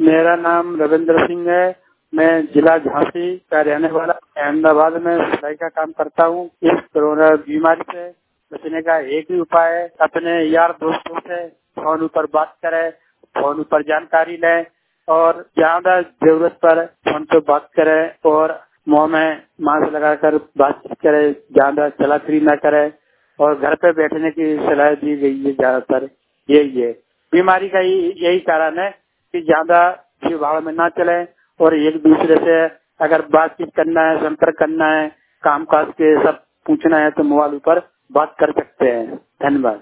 मेरा नाम रविंद्र सिंह है। मैं जिला झांसी का रहने वाला अहमदाबाद में सिलाई का काम करता हूँ। इस कोरोना बीमारी से बचने का एक ही उपाय है, अपने यार दोस्तों से फोन पर बात करें, फोन पर जानकारी लें और ज्यादा जरूरत पर फोन पर बात करें और मुंह में मास्क लगाकर बातचीत करें, ज्यादा चला फिरी न करें और घर पे बैठने की सलाह दी गई है। ज्यादातर यही है, बीमारी का यही कारण है कि ज्यादा भीड़ भाड़ में ना चले और एक दूसरे से अगर बातचीत करना है, संपर्क करना है, काम काज के सब पूछना है तो मोबाइल पर बात कर सकते हैं। धन्यवाद।